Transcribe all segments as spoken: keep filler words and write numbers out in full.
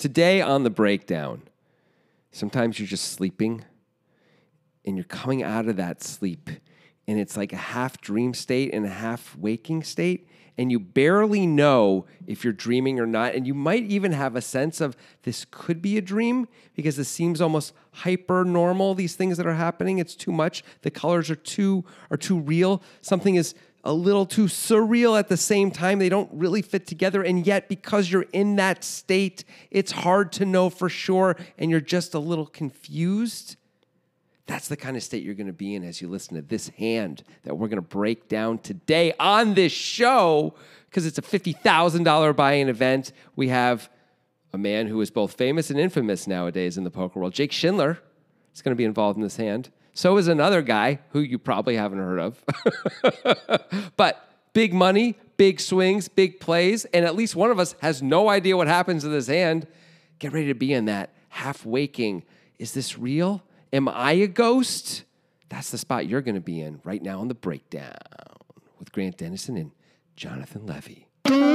Today on the breakdown, sometimes you're just sleeping and you're coming out of that sleep and it's like a half dream state and a half waking state. And you barely know if you're dreaming or not. And you might even have a sense of this could be a dream because it seems almost hyper normal, these things that are happening. It's too much. The colors are too are too real. Something is a little too surreal at the same time. They don't really fit together. And yet, because you're in that state, it's hard to know for sure. And you're just a little confused. That's the kind of state you're going to be in as you listen to this hand that we're going to break down today on this show because it's a fifty thousand dollars buy-in event. We have a man who is both famous and infamous nowadays in the poker world. Jake Schindler is going to be involved in this hand. So is another guy who you probably haven't heard of. But big money, big swings, big plays, and at least one of us has no idea what happens to this hand. Get ready to be in that half waking. Is this real? Am I a ghost? That's the spot you're going to be in right now on the breakdown with Grant Dennison and Jonathan Levy.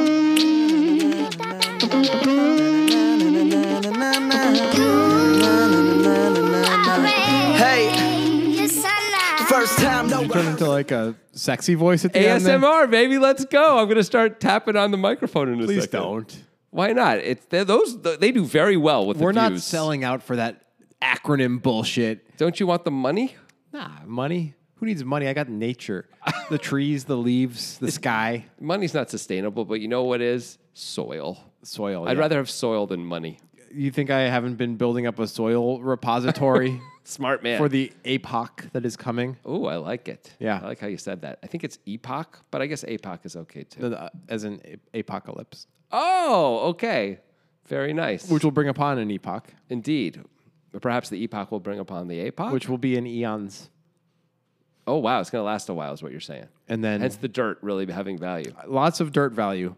Hey, first time no. You turn into like a sexy voice at the A end. S M R, baby, let's go. I'm going to start tapping on the microphone in a Please second. don't. Why not? It's those they do very well with We're the not views. selling out for that acronym bullshit. Don't you want the money? Nah, money. Who needs money? I got nature, the trees, the leaves, the sky, Money's not sustainable, but you know what is? Soil. soil. I'd yeah. rather have soil than money. You think I haven't been building up a soil repository Smart man. for the epoch that is coming? Oh, I like it. Yeah. I like how you said that. I think it's epoch, but I guess epoch is okay too. Uh, As in a- apocalypse, Oh, okay. Very nice. which will bring upon an epoch, Indeed. But perhaps the epoch will bring upon the epoch. which will be in eons. Oh, wow. It's going to last a while is what you're saying. And then Hence the dirt really having value. lots of dirt value.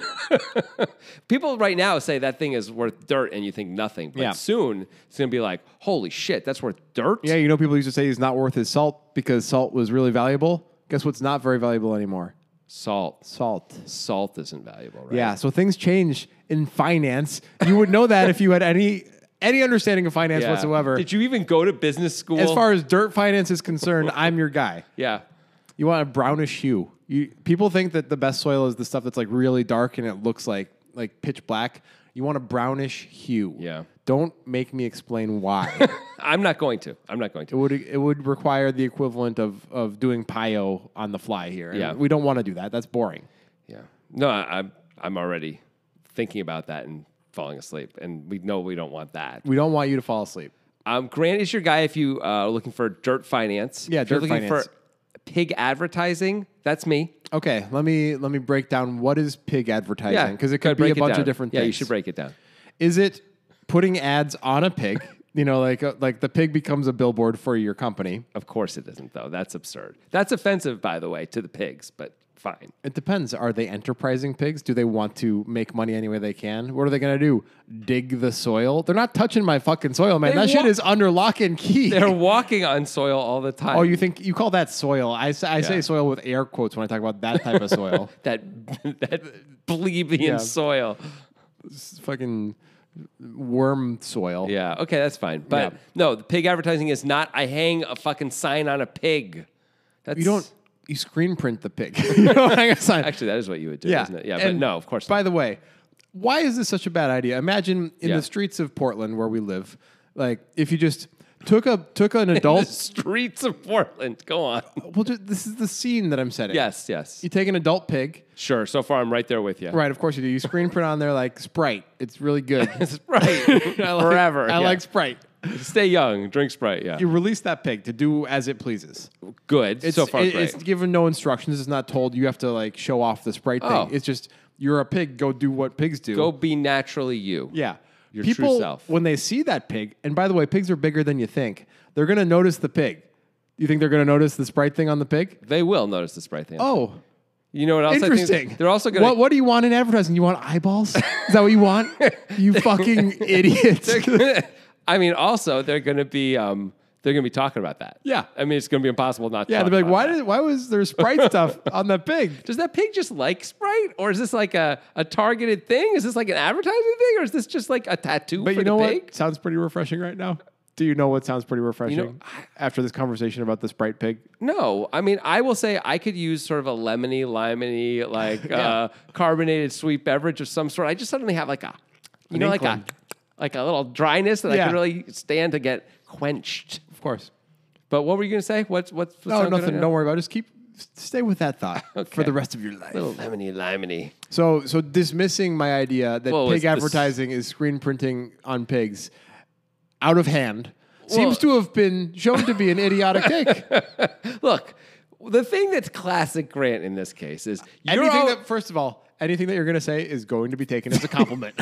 People right now say that thing is worth dirt and you think nothing. But Yeah. soon it's going to be like, holy shit, that's worth dirt? Yeah, you know, people used to say he's not worth his salt because salt was really valuable. Guess what's not very valuable anymore? Salt. Salt. Salt isn't valuable, right? Yeah, so things change in finance. You would know that if you had any any understanding of finance Yeah. whatsoever. Did you even go to business school? As far as dirt finance is concerned, I'm your guy. Yeah. You want a brownish hue. You, people think that the best soil is the stuff that's like really dark and it looks like like pitch black. You want a brownish hue. Yeah. Don't make me explain why. I'm not going to. I'm not going It to. would it would require the equivalent of of doing Pio on the fly here. And Yeah. we don't want to do that. That's boring. Yeah. No, I, I'm I'm already thinking about that and falling asleep, and we know we don't want that. We don't want you to fall asleep. Um, Grant is your guy if you uh, are looking for dirt finance. Yeah, if you're dirt looking finance. for pig advertising. That's me. Okay, let me let me break down what is pig advertising Yeah, because it go could ahead, be a break it bunch down. of different Yeah, things. you should break it down. Is it putting ads on a pig? You know, like uh, like the pig becomes a billboard for your company. Of course it isn't, though. That's absurd. That's offensive, by the way, to the pigs, but fine. It depends. Are they enterprising pigs? Do they want to make money any way they can? What are they going to do? Dig the soil? They're not touching my fucking soil, man. They that shit wa- is under lock and key. They're walking on soil all the time. Oh, you think you call that soil? I, say, I say Yeah. soil with air quotes when I talk about that type of soil. that that plebeian Yeah. soil. It's fucking worm soil. Yeah, okay, that's fine. But Yeah. no, the pig advertising is not I hang a fucking sign on a pig. That's You don't. You screen print the pig. You don't hang a sign. Actually, that is what you would do, Yeah. isn't it? Yeah, but And no, of course By not. the way, why is this such a bad idea? Imagine in Yeah. the streets of Portland where we live, like if you just took a took an The adult. streets of Portland. Go on. well, just, this is the scene that I'm setting. Yes, yes. You take an adult pig. Sure, so far I'm right there with you. Right, of course you do. You screen print on there like Sprite. It's really good. Right. I like, Forever. I yeah. like Sprite. Stay young, drink Sprite, yeah. You release that pig to do as it pleases. Good. It's, so far, it- great. it's given no instructions. It's not told you have to like show off the Sprite Oh. thing. It's just you're a pig. Go do what pigs do. Go be naturally you. Yeah. Your true People, self. when they see that pig, and by the way, pigs are bigger than you think, they're going to notice the pig. You think they're going to notice the Sprite thing on the pig? They will notice the Sprite thing. Oh, You know what else I interesting. think? They're also going What, what do you want in advertising? You want eyeballs? Is that what you want? You fucking idiot. to... I mean, also, they're going to be... Um, they're going to be talking about that. Yeah. I mean, it's going to be impossible not to Yeah, talk they'll be like, about why that. did why was there Sprite stuff on that pig? Does that pig just like Sprite? Or is this like a, a targeted thing? Is this like an advertising thing? Or is this just like a tattoo But for you know the what pig? sounds pretty refreshing right now? Do you know what sounds pretty refreshing know, after this conversation about the Sprite pig? No. I mean, I will say I could use sort of a lemony, limony, like Yeah. uh, carbonated sweet beverage of some sort. I just suddenly have like a, you know, like a, inkling. like a little dryness that I Yeah. can really stand to get quenched. Of course. But what were you going to say? What's, what's, what's No, sound good nothing. right Don't now? worry about it. Just keep stay with that thought for Okay. the rest of your life. Little lemony, limony. So, so dismissing my idea that Well, pig it's this- advertising is screen printing on pigs out of hand Well- seems to have been shown to be an idiotic take. Look, the thing that's classic Grant in this case is you're, Anything al- that, first of all, anything that you're going to say is going to be taken as a compliment.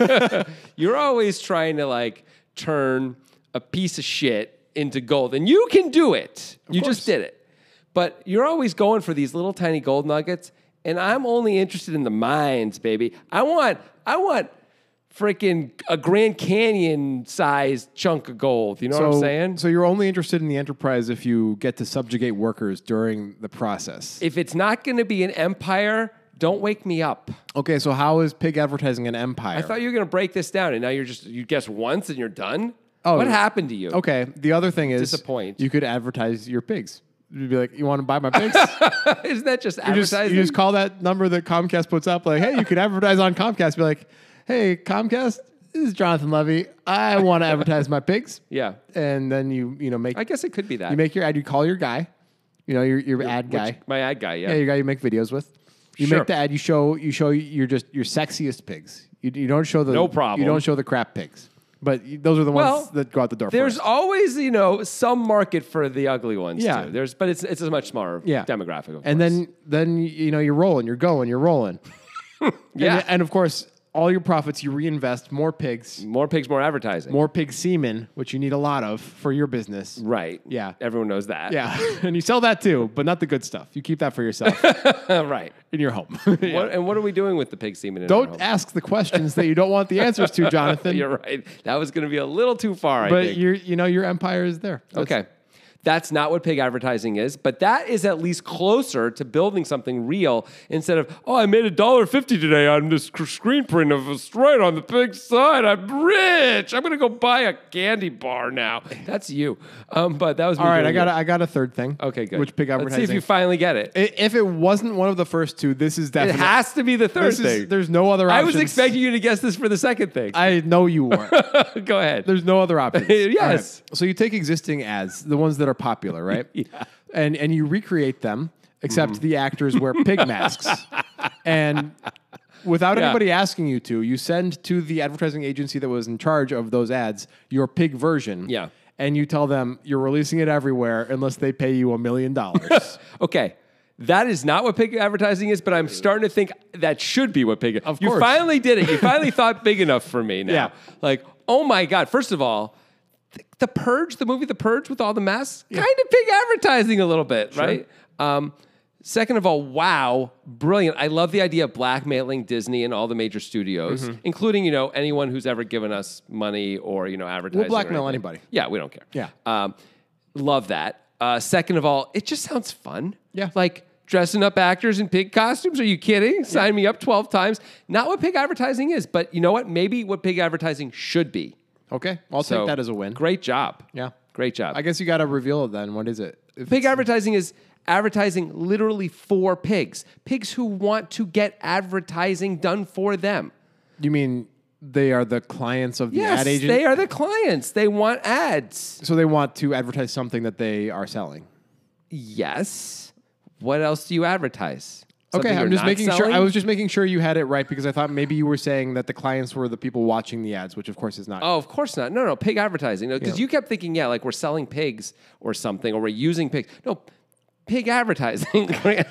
you're always trying to like turn a piece of shit into gold, and you can do it. you course. just did it. But you're always going for these little tiny gold nuggets, and I'm only interested in the mines, baby. I want, I want freaking a Grand Canyon sized chunk of gold. You know what I'm saying? So you're only interested in the enterprise if you get to subjugate workers during the process. If it's not going to be an empire, don't wake me up. Okay, so how is pig advertising an empire? I thought you were going to break this down, and now you're just you guess once and you're done. Oh, what happened to you? Okay, the other thing is Disappoint. you could advertise your pigs. You'd be like, you want to buy my pigs? Isn't that just you, advertising? just, you just call that number that Comcast puts up, like, hey, you can advertise on Comcast. Be like, hey, Comcast, this is Jonathan Levy. I want to advertise my pigs. yeah, And then you, you know, make I guess it could be that. you make your ad. You call your guy, you know, your your ad Which- guy. my ad guy. Yeah. Yeah, your guy you make videos with. You Sure. make the ad. You show you show your just your sexiest pigs. You, you don't show the No problem. You don't show the crap pigs, but you- those are the ones Well, that go out the door. There's first. always, you know, some market for the ugly ones Yeah. too. There's, but it's it's a much smaller Yeah. demographic. Of and course. then then you know you're rolling, you're going, you're rolling. yeah, and, and of course, all your profits you reinvest more pigs, more pigs, more advertising. more pig semen, which you need a lot of for your business. right. Yeah. everyone knows that. Yeah, and you sell that too, but not the good stuff. You keep that for yourself right. in your home. What, and what are we doing with the pig semen? In our Don't home? ask the questions that you don't want the answers to, Jonathan. You're right. That was going to be a little too far. I but think. you're, you know, your empire is there. That's- Okay. That's not what pig advertising is, but that is at least closer to building something real instead of, oh, I made a dollar fifty today on this sc- screen print of a Sprite on the pig side. I'm rich. I'm gonna go buy a candy bar now. That's you. Um, but that was me All right, doing I got it. a, I got a third thing. Okay, good. Which pig Let's advertising? see if you finally get it. I- if it wasn't one of the first two, this is It definitely. has to be the third this is- thing. there's no other I options. was expecting you to guess this for the second thing. I know you weren't. Go ahead. There's no other options. Yes. All right. So you take existing ads, the ones that are popular, right? Yeah. And and you recreate them, except the actors wear pig masks. And without Yeah. anybody asking you to, you send to the advertising agency that was in charge of those ads your pig version. Yeah. And you tell them you're releasing it everywhere unless they pay you a million dollars. Okay. That is not what pig advertising is, but I'm starting to think that should be what pig. Of you course. finally did it. You finally thought big enough for me now. Yeah. Like, oh my God. First of all, th- The Purge, the movie The Purge with all the masks, kind of pig advertising a little bit, right? Um, second of all, wow, brilliant. I love the idea of blackmailing Disney and all the major studios, Mm-hmm. including, you know, anyone who's ever given us money or, you know, advertising. or blackmail anything. anybody. Yeah, we don't care. Yeah. Um, love that. Uh, second of all, it just sounds fun. Yeah. Like dressing up actors in pig costumes. Are you kidding? Sign me up twelve times. Not what pig advertising is, but you know what? Maybe what pig advertising should be. Okay. I'll So, take that as a win. Great job. Yeah. Great job. I guess you got to reveal it then. What is it? If Pig it's- advertising is advertising literally for pigs. Pigs who want to get advertising done for them. You mean they are the clients of the Yes, ad agent? they are the clients. They want ads. So they want to advertise something that they are selling. Yes. What else do you advertise? Something Okay, you're I'm just not making sure. selling? I was just making sure you had it right because I thought maybe you were saying that the clients were the people watching the ads, which of course is not. Oh, of course not. No, no, pig advertising. Because Yeah. you kept thinking, yeah, like we're selling pigs or something, or we're using pigs. No, pig advertising. Grant.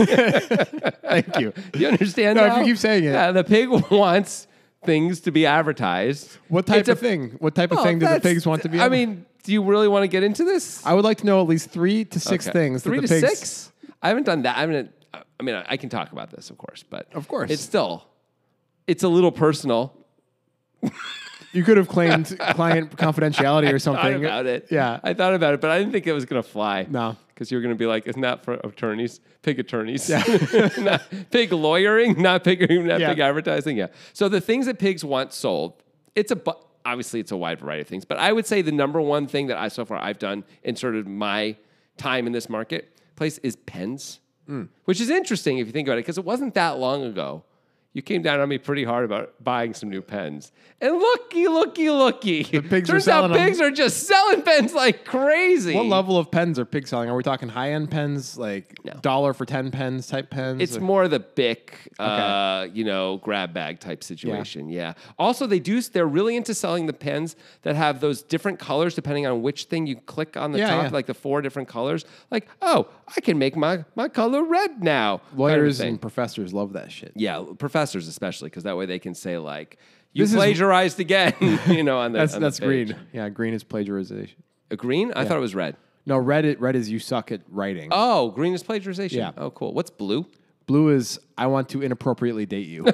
Thank you. You understand? No, if now? you keep saying it. Yeah, the pig wants things to be advertised. What type It's a- of thing? What type of Well, thing do the that's- pigs want to be? I adver- mean, do you really want to get into this? I would like to know at least three to six Okay. things. Three that to the pigs, six? I haven't done that. I haven't. I mean, I can talk about this, of course, but Of course. it's still, it's a little personal. You could have claimed client confidentiality or something. I thought about it. Yeah. I thought about it, but I didn't think it was going to fly. No. Because you were going to be like, isn't that for attorneys? Pig attorneys. Yeah. Not pig lawyering, not pig, not Yeah. pig advertising. Yeah. So the things that pigs want sold, it's a, bu- obviously it's a wide variety of things, but I would say the number one thing that I, so far I've done in sort of my time in this marketplace is pens, mm. which is interesting if you think about it, because it wasn't that long ago. You came down on me pretty hard about buying some new pens. And looky, looky, looky. The pigs are Turns out selling them. pigs are just selling pens like crazy. What level of pens are pigs selling? Are we talking high-end pens, like No. dollar for ten pens type pens? It's or- more the Bic, uh, you know, grab bag type situation. Yeah. Also, they do. They're really into selling the pens that have those different colors depending on which thing you click on the Yeah, top, yeah. like the four different colors. Like, oh, I can make my my color red now. kind of Lawyers thing. and professors love that shit. Yeah, professors especially, because that way they can say like, "You This is- plagiarized again." You know, on the That's on the that's page. green. Yeah, green is plagiarization. A green? I thought it was red. No, red it, red is you suck at writing. Oh, green is plagiarization. Yeah. Oh, cool. What's blue? Blue is I want to inappropriately date you.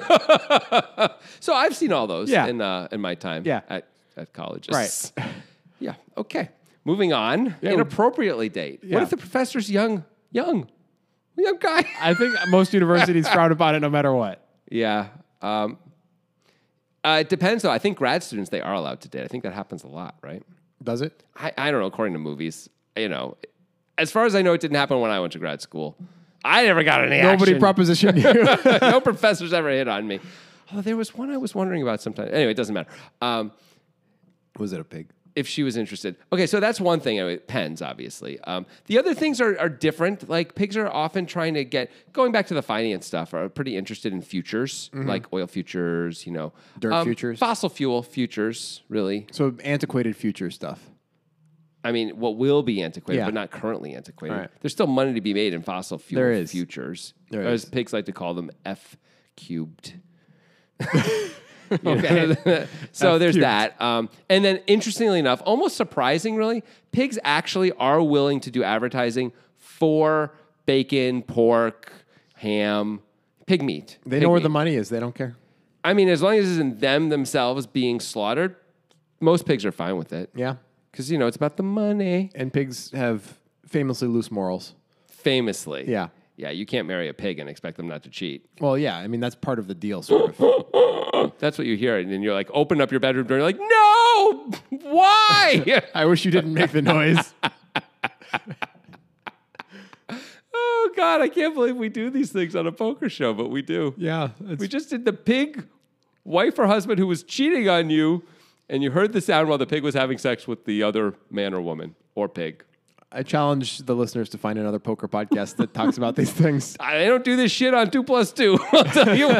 So I've seen all those Yeah. in uh, in my time Yeah. at, at colleges. Right. Yeah. Okay. Moving on. Yeah, Inappropriately date. Yeah. What if the professor's young? Young. Young guy. I think most universities frown upon it no matter what. Yeah. Um, uh, it depends, though. I think grad students, they are allowed to date. I think that happens a lot, right? Does it? I, I don't know, according to movies. You know, as far as I know, it didn't happen when I went to grad school. I never got any Nobody action. propositioned you. No professors ever hit on me. Oh, there was one I was wondering about sometimes. Anyway, it doesn't matter. Um, Was it a pig? if she was interested. Okay, so that's one thing. I mean, pens, obviously. Um, the other things are, are different. Like pigs are often trying to get, going back to the finance stuff, are pretty interested in futures, like oil futures, you know. Dirt um, futures? Fossil fuel futures, really. So antiquated future stuff. I mean, what will be antiquated, Yeah. but not currently antiquated. All right. There's still money to be made in fossil fuel There is. futures. There As is. pigs like to call them F cubed. Okay. So there's cubed. that. Um, and then interestingly enough, almost surprising really, pigs actually are willing to do advertising for bacon, pork, ham, pig meat. They Pig know where meat. the money is. They don't care. I mean, as long as it isn't them themselves being slaughtered, most pigs are fine with it. Yeah. Because, you know, it's about the money. And pigs have famously loose morals. Famously. Yeah. Yeah, you can't marry a pig and expect them not to cheat. Well, yeah. I mean, that's part of the deal, sort of. That's what you hear. And then you're like, open up your bedroom door. You're like, no! Why? I wish you didn't make the noise. Oh, God, I can't believe we do these things on a poker show, but we do. Yeah. We just did the pig wife or husband who was cheating on you, and you heard the sound while the pig was having sex with the other man or woman or pig. I challenge the listeners to find another poker podcast that talks about these things. I don't do this shit on two plus two. I'll tell you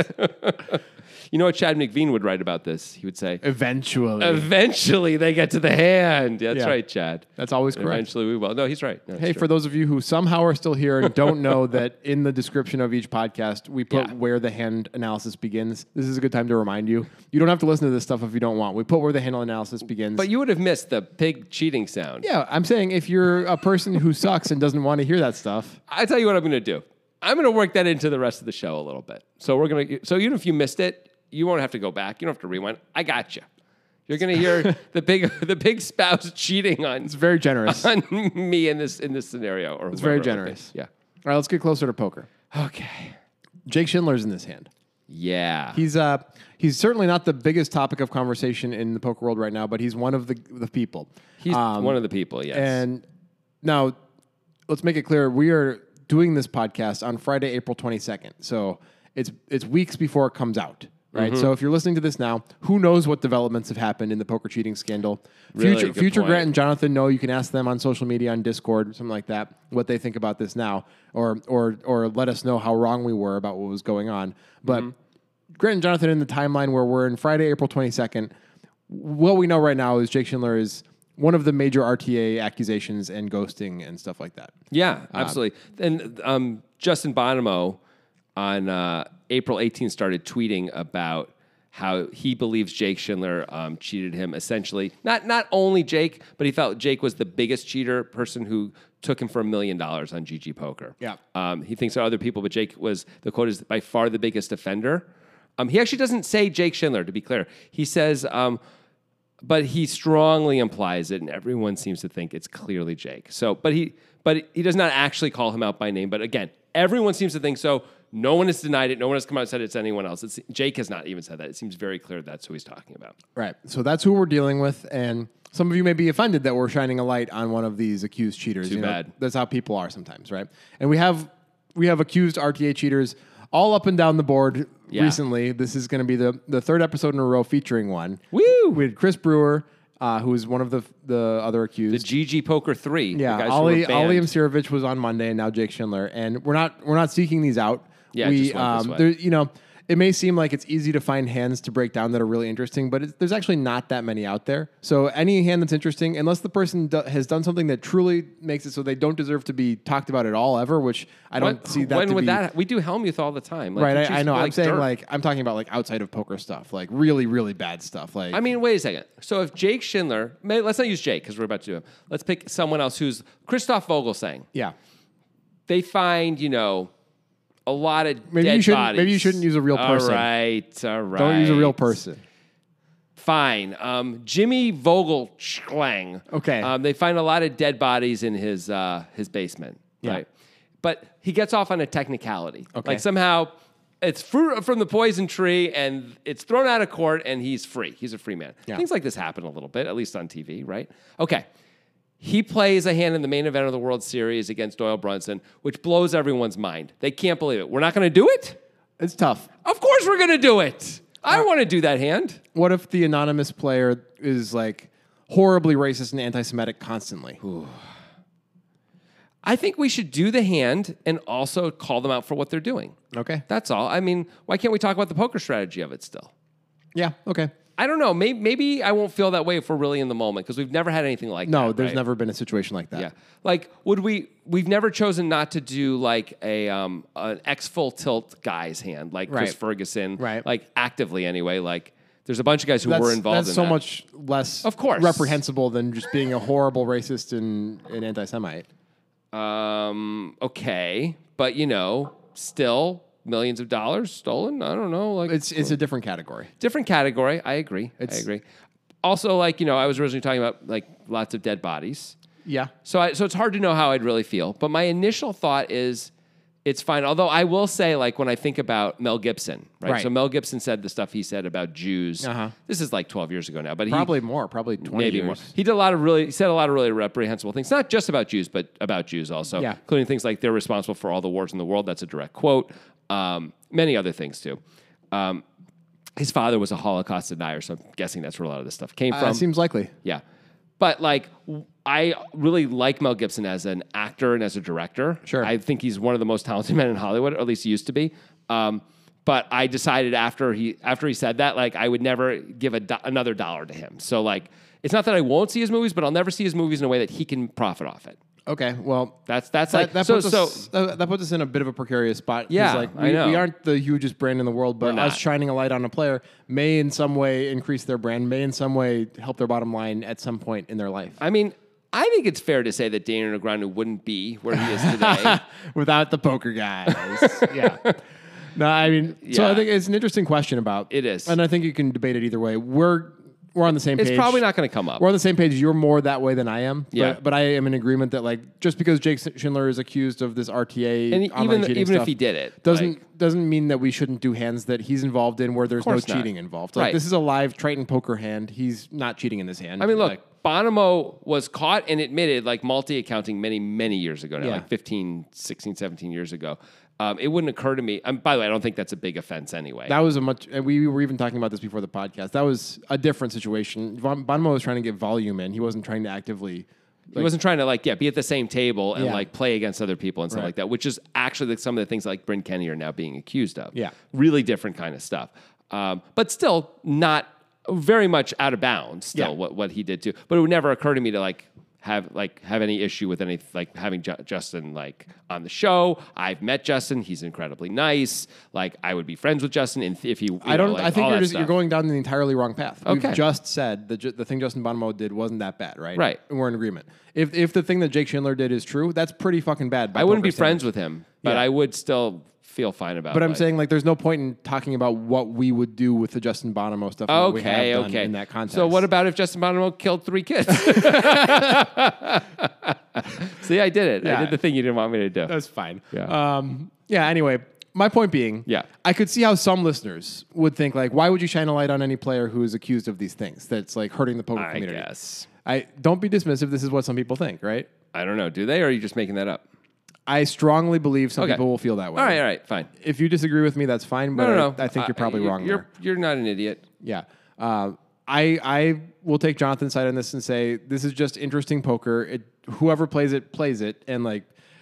what. You know what Chad McVean would write about this? He would say, Eventually. eventually they get to the hand. Yeah, that's Yeah. right, Chad. That's always correct. Eventually we will. No, he's right. No, it's Hey, true. for those of you who somehow are still here and don't know that in the description of each podcast, we put Yeah. where the hand analysis begins. This is a good time to remind you. You don't have to listen to this stuff if you don't want. We put where the hand analysis begins. But you would have missed the pig cheating sound. yeah, I'm saying if you're a person who sucks and doesn't want to hear that stuff, I tell you what I'm going to do. I'm going to work that into the rest of the show a little bit. So we're going to. So even if you missed it, you won't have to go back. You don't have to rewind. I got you. You're going to hear the big the big spouse cheating on, it's very generous. All on me in this in this scenario. Or It's very whoever it would be. generous. Yeah. right, let's get closer to poker. Okay. Jake Schindler's in this hand. Yeah. He's uh he's certainly not the biggest topic of conversation in the poker world right now, but he's one of the the people. He's Um, one of the people. Yes. And now, let's make it clear: we are doing this podcast on Friday, April twenty-second. So it's it's weeks before it comes out, right? Mm-hmm. So if you're listening to this now, who knows what developments have happened in the poker cheating scandal? Really Future, good Future point. Grant and Jonathan know. You can ask them on social media, on Discord, something like that, what they think about this now, or or or let us know how wrong we were about what was going on. But Mm-hmm. Grant and Jonathan in the timeline where we're in Friday, April twenty-second. What we know right now is Jake Schindler is one of the major R T A accusations and ghosting and stuff like that. Yeah, absolutely. And um, Justin Bonomo on uh, April eighteenth started tweeting about how he believes Jake Schindler um, cheated him. Essentially, not not only Jake, but he felt Jake was the biggest cheater, person who took him for a million dollars on G G Poker. Yeah. Um, he thinks there are other people, but Jake was, the quote is, by far the biggest offender. Um, he actually doesn't say Jake Schindler, to be clear. He says, um, but he strongly implies it, and everyone seems to think it's clearly Jake. So, but he, but he does not actually call him out by name. But again, everyone seems to think so. No one has denied it. No one has come out and said it's anyone else. It's, Jake has not even said that. It seems very clear that's who he's talking about. Right. So that's who we're dealing with. And some of you may be offended that we're shining a light on one of these accused cheaters. Too you know, bad. That's how people are sometimes, right? And we have we have accused R T A cheaters all up and down the board Yeah. recently. This is going to be the, the third episode in a row featuring one. Woo! We had Chris Brewer, uh, who is one of the the other The accused. G G Poker three. the Yeah, guys who Ali were Ali banned. Imsirovic was on Monday, and now Jake Schindler. And we're not we're not seeking these out. Yeah, we just went this um, way. there, you know, it may seem like it's easy to find hands to break down that are really interesting, but it's, there's actually not that many out there. So any hand that's interesting, unless the person do, has done something that truly makes it so they don't deserve to be talked about at all ever, which I don't What- see that. When to would be, that? We do Helmuth all the time. Like, Right, he I, I cheats know. for, I'm like, saying dirt. like I'm talking about like outside of poker stuff, like really, really bad stuff. Like I mean, wait a second. So if Jake Schindler, may, let's not use Jake because we're about to do him. Let's pick someone else who's Christoph Vogelsang. yeah, They find, you know, a lot of maybe dead you shouldn't. bodies. Maybe you shouldn't use a real person. All right, all right. Don't use a real person. Fine. Um, Jimmy Vogelschlang. Okay. Um, they find a lot of dead bodies in his uh, his basement. Yeah. Right. But he gets off on a technicality. Okay. Like somehow it's fruit from the poison tree and it's thrown out of court and he's free. He's a free man. Yeah. Things like this happen a little bit, at least on T V, right? Okay. He plays a hand in the main event of the World Series against Doyle Brunson, which blows everyone's mind. They can't believe it. We're not going to do it? It's tough. Of course we're going to do it. I want to do that hand. What if the anonymous player is like horribly racist and anti-Semitic constantly? I think we should do the hand and also call them out for what they're doing. Okay. That's all. I mean, why can't we talk about the poker strategy of it still? Yeah. Okay. I don't know. Maybe, maybe I won't feel that way if we're really in the moment because we've never had anything like that. No, there's right? never been a situation like that. Yeah. Like, would we, we've never chosen not to do like a, um, an X full tilt guy's hand, like Chris Right. Ferguson. Right. Like, actively anyway. Like, there's a bunch of guys who That's, were involved that's in so that. much less Of course. reprehensible than just being a horrible racist and an anti-Semite. Um, okay. But, you know, still millions of dollars stolen. I don't know. Like, It's it's a different category. different category. I agree. I It's- agree. Also, like, you know, I was originally talking about like lots of dead bodies. Yeah. So I, so it's hard to know how I'd really feel. But my initial thought is it's fine. Although I will say, like, when I think about Mel Gibson, right? Right. So Mel Gibson said the stuff he said about Jews. Uh-huh. This is like twelve years ago now, but Probably he more. Probably twenty maybe years. more. He did a lot of really, he said a lot of really reprehensible things, not just about Jews, but about Jews also, Yeah. including things like they're responsible for all the wars in the world. That's a direct quote. Um, many other things too. Um, his father was a Holocaust denier, so I'm guessing that's where a lot of this stuff came Uh, from. seems likely. Yeah. But like, w- I really like Mel Gibson as an actor and as a director. Sure. I think he's one of the most talented men in Hollywood, or at least he used to be. Um, but I decided after he after he said that, like, I would never give a do- another dollar to him. So like, it's not that I won't see his movies, but I'll never see his movies in a way that he can profit off it. Okay. Well, That's that's that, like that so puts so. us, uh, that puts us in a bit of a precarious spot. 'cause, Yeah, like, I we, know. we aren't the hugest brand in the world, but We're us not. shining a light on a player may in some way increase their brand, may in some way help their bottom line at some point in their life. I mean, I think it's fair to say that Daniel Negreanu wouldn't be where he is today. Without the poker guys. yeah. No, I mean, so Yeah. I think it's an interesting question about It is. and I think you can debate it either way. We're we're on the same It's page. probably not going to come up. We're on the same page. You're more that way than I am. Yeah. But, but I am in agreement that like just because Jake Schindler is accused of this R T A And online even cheating even if stuff he did it, doesn't like- doesn't mean that we shouldn't do hands that he's involved in where there's no course not. cheating involved. Like Right. this is a live Triton poker hand. He's not cheating in this hand. I mean, look, Like, Bonomo was caught and admitted like multi-accounting many, many years ago now, Yeah. like fifteen, sixteen, seventeen years ago. Um, it wouldn't occur to me. Um, by the way, I don't think that's a big offense anyway. that was a much. And we were even talking about this before the podcast. That was a different situation. Von, Bonomo was trying to get volume in. He wasn't trying to actively. he wasn't trying to like, yeah, be at the same table and Yeah. like play against other people and stuff Right. like that, which is actually like some of the things like Bryn Kenny are now being accused of. Yeah. Really different kind of stuff. Um, but still not very much out of bounds still Yeah. what, what he did too. But it would never occur to me to like have like have any issue with any like having Ju- Justin like on the show. I've met Justin; he's incredibly nice. Like I would be friends with Justin, and if he, you I don't. know, like, I think all you're that just stuff. you're going down the entirely wrong path. Okay. We've just said that ju- the thing Justin Bonomo did wasn't that bad, right? Right. And we're in agreement. If if the thing that Jake Schindler did is true, that's pretty fucking bad. by I wouldn't be poker friends standards. with him. but Yeah. I would still feel fine about. But I'm like, saying like there's no point in talking about what we would do with the Justin Bonomo stuff. and what we okay, have done okay. In that context. So what about if Justin Bonomo killed three kids? See, I did it. Yeah. I did the thing you didn't want me to do. That's fine. Yeah. Um, yeah. Anyway, my point being, Yeah. I could see how some listeners would think like, why would you shine a light on any player who is accused of these things? That's like hurting the poker I community. guess. I don't be dismissive. This is what some people think, right? I don't know. Do they, or are you just making that up? I strongly believe some Okay. people will feel that way. All right, all right, fine. If you disagree with me, that's fine. But No, no, no. I, I think you're probably Uh, wrong You're there. you're not an idiot. Yeah. Uh, I I will take Jonathan's side on this and say this is just interesting poker. It, whoever plays it plays it, and like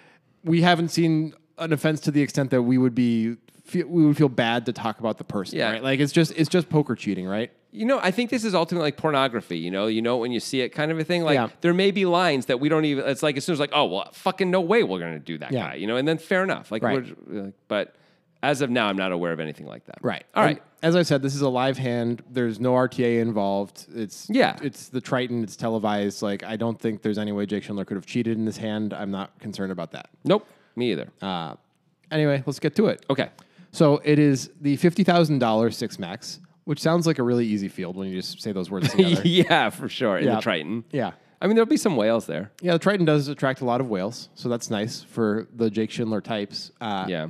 we haven't seen an offense to the extent that we would be feel, we would feel bad to talk about the person. Yeah. Right? Like it's just it's just poker cheating, right? You know, I think this is ultimately like pornography. You know, you know when you see it, kind of a thing. Like Yeah. there may be lines that we don't even. It's like as soon as like, oh well, fucking no way we're gonna do that Yeah. guy. You know, and then fair enough. Like, Right. we're, like, but as of now, I'm not aware of anything like that. Right. All And right. as I said, this is a live hand. There's no R T A involved. It's Yeah. It's the Triton. It's televised. Like I don't think there's any way Jake Schindler could have cheated in this hand. I'm not concerned about that. Nope. Me either. Uh, anyway, let's get to it. Okay. So it is the fifty thousand dollars six max, which sounds like a really easy field when you just say those words together. yeah, for sure. In Yeah. the Triton. Yeah. I mean, there'll be some whales there. Yeah, the Triton does attract a lot of whales, so that's nice for the Jake Schindler types. Uh, Yeah.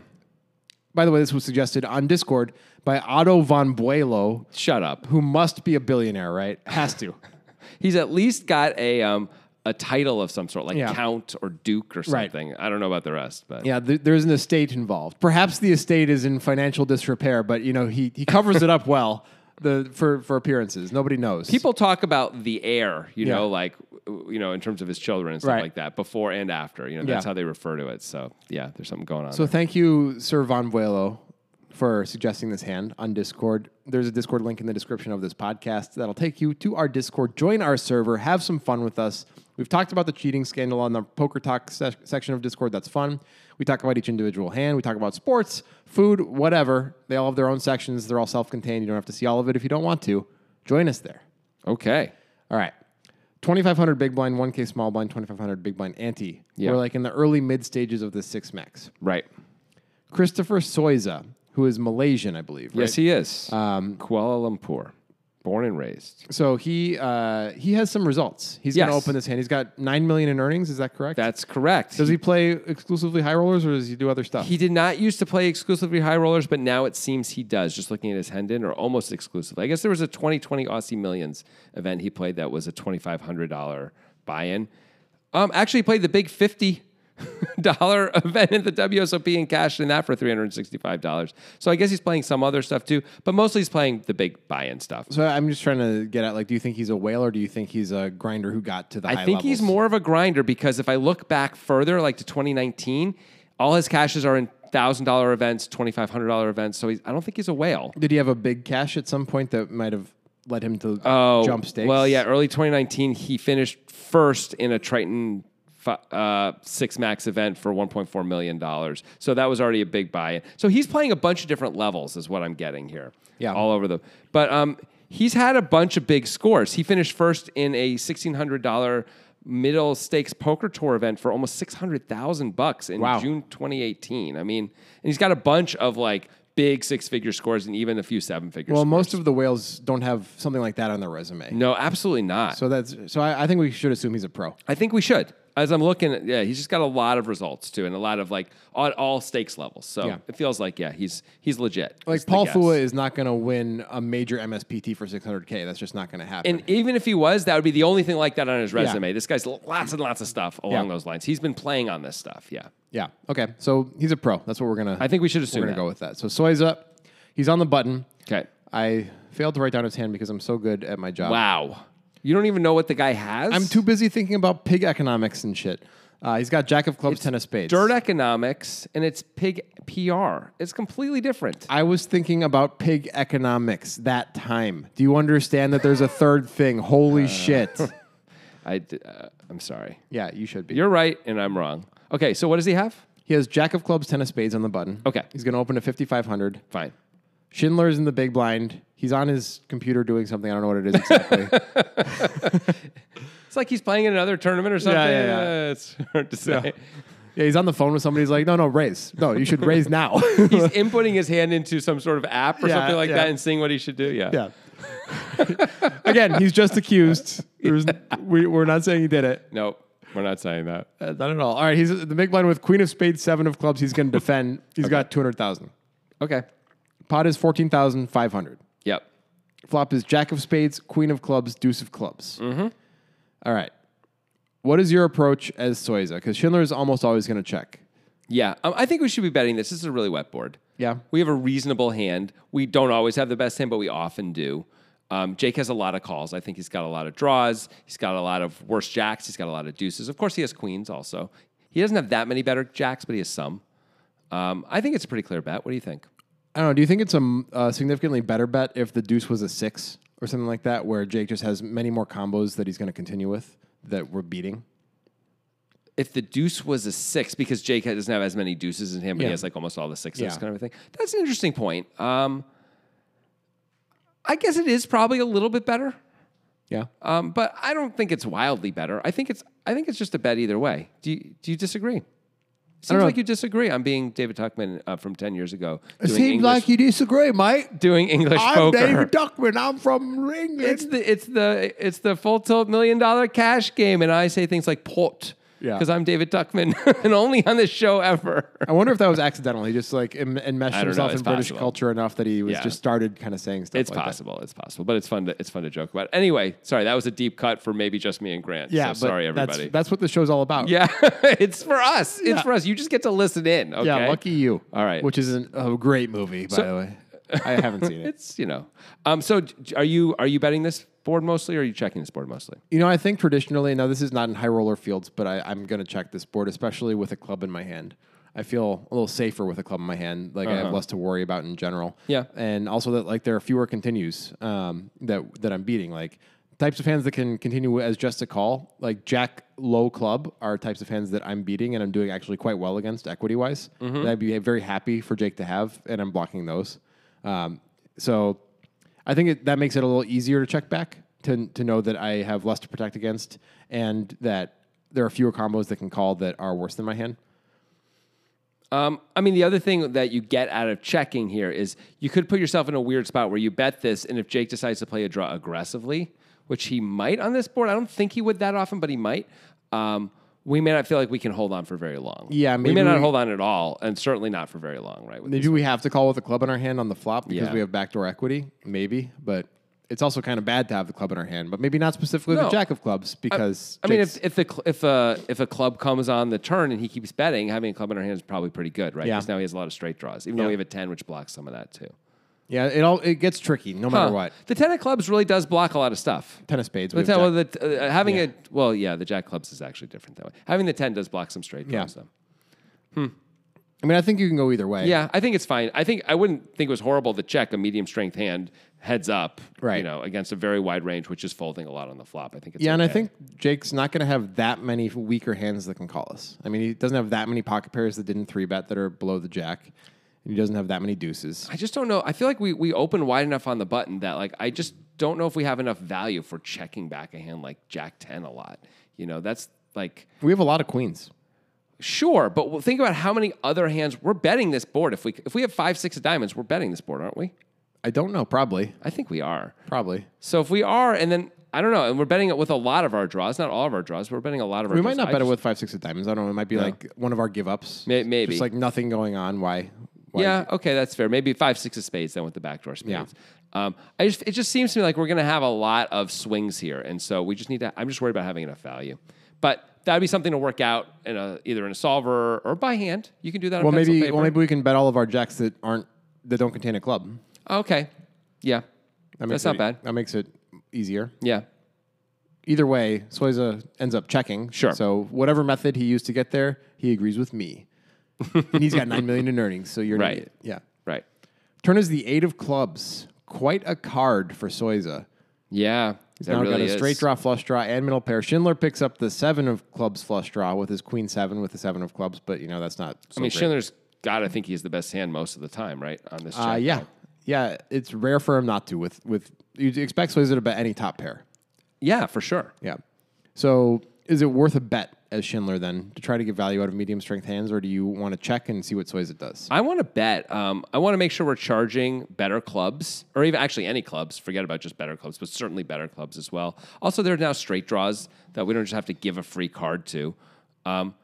By the way, this was suggested on Discord by Otto von Buelo, Shut up. who must be a billionaire, right? Has to. He's at least got a um a title of some sort, like Yeah. Count or Duke or Right. something. I don't know about the rest, but Yeah, th- there's an estate involved. Perhaps the estate is in financial disrepair, but you know he he covers it up well. The for for appearances, nobody knows. people talk about the heir, you Yeah. know, like you know, in terms of his children and stuff Right. like that, before and after. You know, that's Yeah. how they refer to it. So yeah, there's something going on. So there. thank you, Sir Von Buelo, for suggesting this hand on Discord. There's a Discord link in the description of this podcast that'll take you to our Discord. Join our server. Have some fun with us. We've talked about the cheating scandal on the Poker Talk se- section of Discord. That's fun. We talk about each individual hand. We talk about sports, food, whatever. They all have their own sections. They're all self-contained. You don't have to see all of it if you don't want to. Join us there. Okay. All right. twenty-five hundred big blind, one K small blind, twenty-five hundred big blind ante. Yeah. We're like in the early mid stages of the six max. Right. Christopher Soiza, who is Malaysian, I believe. Right? Yes, he is. Um, Kuala Lumpur, born and raised. So he uh, he has some results. He's going to Yes. open this hand. He's got nine million in earnings. Is that correct? That's correct. Does he play exclusively high rollers, or does he do other stuff? He did not used to play exclusively high rollers, but now it seems he does, just looking at his Hendon, or almost exclusively. I guess there was a twenty twenty Aussie Millions event he played that was a twenty-five hundred dollars buy-in. Um, actually, he played the big fifty dollars event in the W S O P and cashed in that for three hundred sixty-five dollars. So I guess he's playing some other stuff too, but mostly he's playing the big buy-in stuff. so I'm just trying to get at, like, do you think he's a whale, or do you think he's a grinder who got to the high I think he's levels? more of a grinder because if I look back further, like to twenty nineteen, all his cashes are in one thousand dollars events, twenty-five hundred dollars events. So he's, I don't think he's a whale. Did he have a big cash at some point that might have led him to Oh, jump stakes? Well, yeah, early twenty nineteen, he finished first in a Triton fi- uh, six max event for one point four million dollars. So that was already a big buy-in. So he's playing a bunch of different levels is what I'm getting here. Yeah. All over the... But um, he's had a bunch of big scores. He finished first in a sixteen hundred dollars middle stakes poker tour event for almost six hundred thousand bucks in Wow. June twenty eighteen. I mean, and he's got a bunch of like big six-figure scores and even a few seven-figure Well, scores. most of the whales don't have something like that on their resume. No, absolutely not. So that's so I, I think we should assume he's a pro. I think we should. As I'm looking at, yeah, he's just got a lot of results too, and a lot of like on all stakes levels. So Yeah. it feels like, yeah, he's he's legit. Like is the Paul guess. Fua is not going to win a major M S P T for six hundred K. That's just not going to happen. And even if he was, that would be the only thing like that on his resume. This guy's lots and lots of stuff along Yeah. those lines. He's been playing on this stuff. Yeah, yeah. Okay. So he's a pro. That's what we're gonna. I think we should we're assume gonna that. go with that. So Soiza, he's on the button. Okay. I failed to write down his hand because I'm so good at my job. Wow. You don't even know what the guy has? I'm too busy thinking about pig economics and shit. Uh, he's got Jack of Clubs, Ten of Spades. Dirt economics and it's pig P R. It's completely different. I was thinking about pig economics that time. Do you understand that there's a third thing? Holy shit. I, d- uh, I'm sorry. Yeah, you should be. You're right, and I'm wrong. Okay, so what does he have? He has Jack of Clubs, Ten of Spades on the button. Okay. He's going to open to fifty-five hundred. Fine. Schindler's in the big blind. He's on his computer doing something. I don't know what it is exactly. It's like he's playing in another tournament or something. yeah, yeah. Uh, it's hard to say. Yeah, he's on the phone with somebody. He's like, no, no, raise. No, you should raise now. He's inputting his hand into some sort of app or Yeah, something like yeah. that and seeing what he should do. Yeah. Yeah. Again, he's just accused. There's, we, we're not saying he did it. Nope. We're not saying that. Uh, not at all. All right, he's the big blind with Queen of Spades, Seven of Clubs. He's going to defend. He's got two hundred thousand. Okay. Pot is fourteen thousand five hundred. Yep. Flop is Jack of Spades, Queen of Clubs, Deuce of Clubs. Mm-hmm. All right. What is your approach as Soiza? Because Schindler is almost always going to check. Yeah. Um, I think we should be betting this. This is a really wet board. Yeah. We have a reasonable hand. We don't always have the best hand, but we often do. Um, Jake has a lot of calls. I think he's got a lot of draws. He's got a lot of worse jacks. He's got a lot of deuces. Of course, he has queens also. He doesn't have that many better jacks, but he has some. Um, I think it's a pretty clear bet. What do you think? I don't know. Do you think it's a uh, significantly better bet if the deuce was a six or something like that, where Jake just has many more combos that he's going to continue with that we're beating? If the deuce was a six, because Jake doesn't have as many deuces in him, but Yeah. he has like almost all the sixes Yeah. kind of thing. That's an interesting point. Um, I guess it is probably a little bit better, Yeah. um, but I don't think it's wildly better. I think it's I think it's just a bet either way. Do you, do you disagree? Seems know. like you disagree. I'm being David Tuckman uh, from ten years ago. It doing seems English, like you disagree, mate. doing English I'm poker. David Duckman. I'm from England. It's the it's the it's the full tilt million dollar cash game, and I say things like port. Yeah. Because I'm David Tuckman, and only on this show ever. I wonder if that was accidental. He just like em- enmeshed I don't know. himself It's in British possible. culture enough that he was Yeah. just started kind of saying stuff It's like possible. It's possible, but it's fun to it's fun to joke about. Anyway, sorry, that was a deep cut for maybe just me and Grant. that. Yeah, so but sorry everybody. That's, that's what the show's all about. yeah, it's for us. It's Yeah. for us. You just get to listen in. Okay. Yeah, lucky you. All right. Which is an, a great movie, by So- the way. I haven't seen it. It's you know. Um. So j- are you are you betting this board mostly, or are you checking this board mostly? You know, I think traditionally, now this is not in high roller fields, but I, I'm going to check this board, especially with a club in my hand. I feel a little safer with a club in my hand. Like I have less to worry about in general. Yeah. And also that like there are fewer continues um, that that I'm beating. Like types of hands that can continue as just a call, like Jack low club, are types of hands that I'm beating and I'm doing actually quite well against equity wise. And I'd be very happy for Jake to have, and I'm blocking those. Um, so I think it, that makes it a little easier to check back to to know that I have less to protect against, and that there are fewer combos that can call that are worse than my hand. Um, I mean, the other thing that you get out of checking here is you could put yourself in a weird spot where you bet this, and if Jake decides to play a draw aggressively, which he might on this board, I don't think he would that often, but he might. Um, we may not feel like we can hold on for very long. Yeah, we maybe may not we- hold on at all, and certainly not for very long, right? with Maybe this. we have to call with a club in our hand on the flop because Yeah. we have backdoor equity. Maybe, but it's also kind of bad to have the club in our hand. But maybe not specifically No. the jack of clubs because I mean, Jake's- if if the cl- if a if a club comes on the turn and he keeps betting, having a club in our hand is probably pretty good, right? Yeah. Because now he has a lot of straight draws, even Yeah. though we have a ten, which blocks some of that too. yeah, it all it gets tricky no matter Huh. what. The ten of clubs really does block a lot of stuff. Ten of spades. The we have ten, well, jack- the, uh, having Yeah. a well, yeah, the jack clubs is actually different that way. Having the ten does block some straight Yeah. draws, though. I mean, I think you can go either way. Yeah, I think it's fine. I think I wouldn't think it was horrible to check a medium strength hand heads up, Right. You know, against a very wide range, which is folding a lot on the flop. I think it's Yeah, and I okay. think Jake's not going to have that many weaker hands that can call us. I mean, he doesn't have that many pocket pairs that didn't three bet that are below the jack, and he doesn't have that many deuces. I just don't know. I feel like we we open wide enough on the button that like I just don't know if we have enough value for checking back a hand like Jack ten a lot. You know, that's like We have a lot of queens. sure, but we'll think about how many other hands we're betting this board. If we if we have five six of diamonds, we're betting this board, aren't we? I don't know. Probably. I think we are. Probably. So if we are, and then I don't know, and we're betting it with a lot of our draws, not all of our draws, but we're betting a lot of our We draws. might not I bet it just- with five, six of diamonds. I don't know. It might be like one of our give ups. May- maybe. Just like nothing going on. Why? Why? Yeah, okay, that's fair. Maybe five, six of spades then with the backdoor spades. Um, I just it just seems to me like we're going to have a lot of swings here, and so we just need to. I'm just worried about having enough value, but that'd be something to work out in a either in a solver or by hand. You can do that. Well, on pencil maybe. paper. Well, maybe we can bet all of our jacks that aren't that don't contain a club. Okay, yeah, That makes that's not it- bad. That makes it easier. Yeah, Either way, Soiza ends up checking. Sure. So whatever method he used to get there, he agrees with me. And he's got nine million in earnings, so you're an Right. idiot. Yeah. right. Turn is the eight of clubs. Quite a card for Soiza. Yeah, He's that now really got a straight is. draw, flush draw, and middle pair. Schindler picks up the seven of clubs flush draw with his queen seven with the seven of clubs, but you know that's not. So I mean, great. Schindler's got to think he's the best hand most of the time, right? On this, Uh, check. yeah, yeah. It's rare for him not to. With with you expect Soiza to bet any top pair. yeah, for sure. Yeah. So is it worth a bet as Schindler then to try to get value out of medium strength hands, or do you want to check and see what Soiza does? I want to bet. Um, I want to make sure we're charging better clubs, or even actually any clubs. Forget about just better clubs, but certainly better clubs as well. Also, there are now straight draws that we don't just have to give a free card to. Um,